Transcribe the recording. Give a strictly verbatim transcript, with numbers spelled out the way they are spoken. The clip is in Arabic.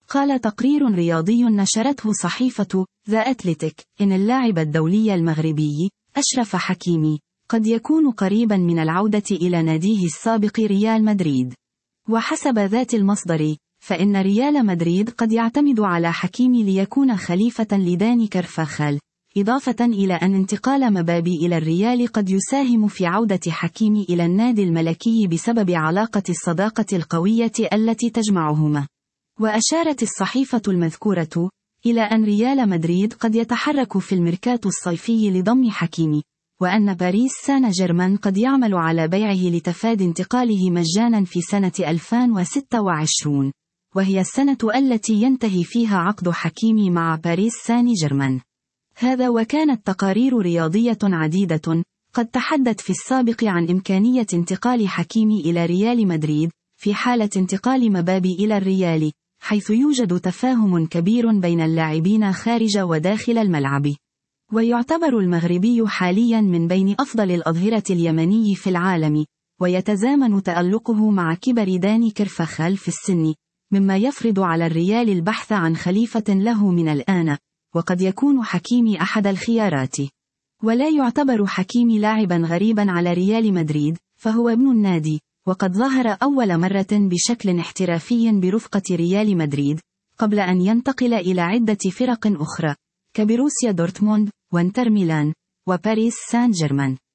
قال تقرير رياضي نشرته صحيفة ذا أتلتيك إن اللاعب الدولي المغربي أشرف حكيمي قد يكون قريبا من العودة إلى ناديه السابق ريال مدريد. وحسب ذات المصدر فإن ريال مدريد قد يعتمد على حكيمي ليكون خليفة لداني كرفاخال، إضافة إلى أن انتقال مبابي إلى الريال قد يساهم في عودة حكيمي إلى النادي الملكي بسبب علاقة الصداقة القوية التي تجمعهما. وأشارت الصحيفة المذكورة إلى أن ريال مدريد قد يتحرك في الميركاتو الصيفي لضم حكيمي، وأن باريس سان جيرمان قد يعمل على بيعه لتفادي انتقاله مجانا في سنة ألفين وستة وعشرين، وهي السنة التي ينتهي فيها عقد حكيمي مع باريس سان جيرمان. هذا وكانت تقارير رياضية عديدة قد تحدثت في السابق عن إمكانية انتقال حكيمي إلى ريال مدريد في حالة انتقال مبابي إلى الريال، حيث يوجد تفاهم كبير بين اللاعبين خارج وداخل الملعب. ويعتبر المغربي حاليا من بين أفضل الأظهرة اليمني في العالم، ويتزامن تألقه مع كبر داني كرفاخال في السن، مما يفرض على الريال البحث عن خليفة له من الآن، وقد يكون حكيمي أحد الخيارات. ولا يعتبر حكيمي لاعبا غريبا على ريال مدريد، فهو ابن النادي، وقد ظهر أول مرة بشكل احترافي برفقة ريال مدريد، قبل أن ينتقل إلى عدة فرق أخرى كبروسيا دورتموند، وانتر ميلان، وباريس سان جيرمان.